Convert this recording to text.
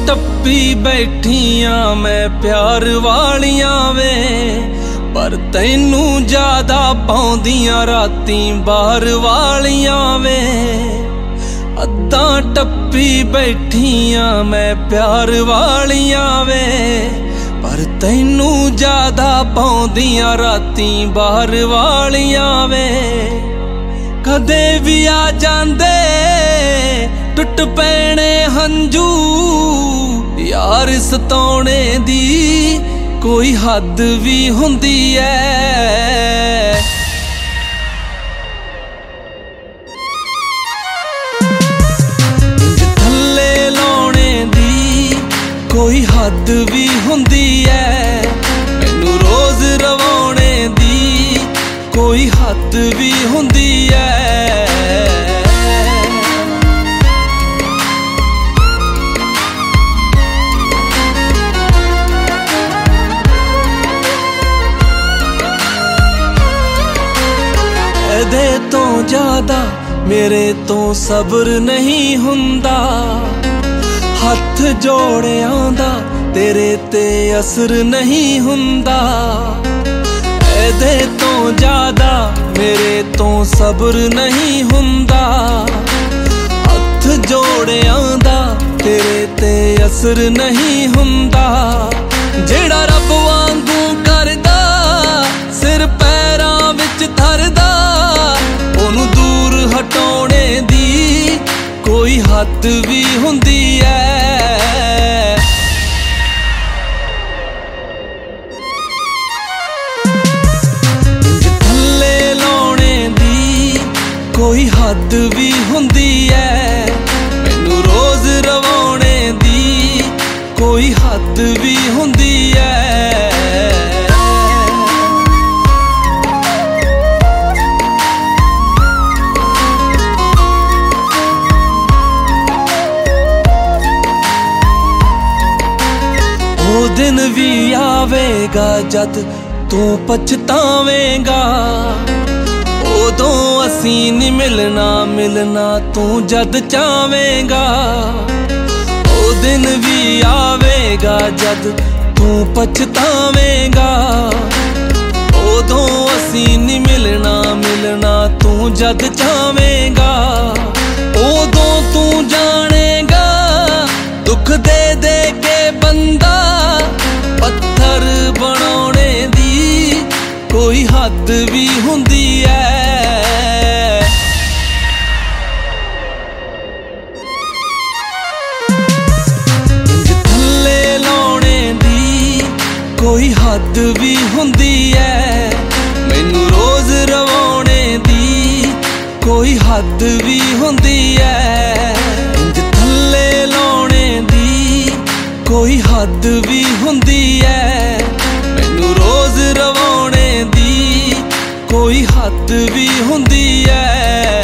टप्पी बैठियां मैं प्यार वालियां वे, पर तैनू ज्यादा पाउंदियां रातीं बाहर वालियां वे। अद्दां टप्पी बैठियां मैं प्यार वालियां वे, पर तैनू ज्यादा पाउंदियां रातीं बाहर वालियां वे। कदे भी आ जांदे टुट पैणे हंजू, यार सताउणे दी कोई हद भी हुंदी ऐ। थल्ले लाउणे दी कोई हद भी हुंदी ऐ, मैनू रोज रवाउणे दी कोई हद भी हुंदी ऐ। दे तो ज्यादा मेरे तो सब्र नहीं हुंदा, हथ जोड़ियां दा तेरे ते असर नहीं हुंदा। दे तो ज्यादा मेरे तो सब्र नहीं हुंदा, हथ जोड़ियां दा तेरे ते असर नहीं हुंदा। जेड़ा रब वांगू करदा सिर पैरां विच धरदा, ओनू दूर हटाउणे दी कोई हद भी हुंदी ऐ। थल्ले लाउणे दी कोई हद भी हुंदी ऐ, मैनू रोज रवाउणे दी कोई हद भी हुंदी ऐ। वो दिन भी आवेगा जद तू पछतावेगा, उदों असी नहीं मिलना मिलना तू जद चावेगा। वो दिन भी आवेगा जद तू पछतावेगा, उदों असी नहीं मिलना मिलना तू जद चावेगा। उदों तू जानेगा दुख दे दे के बंदा, पत्थर बनाउणे दी कोई हद भी हुंदी ऐ। थल्ले लाउणे दी कोई हद भी हुंदी ऐ, मैनू रोज रवाउणे दी कोई हद भी हुंदी ऐ। थल्ले लाउणे दी कोई हद भी हुंदी ऐ, मैनू रोज रवाउणे दी कोई हद भी हुंदी ऐ।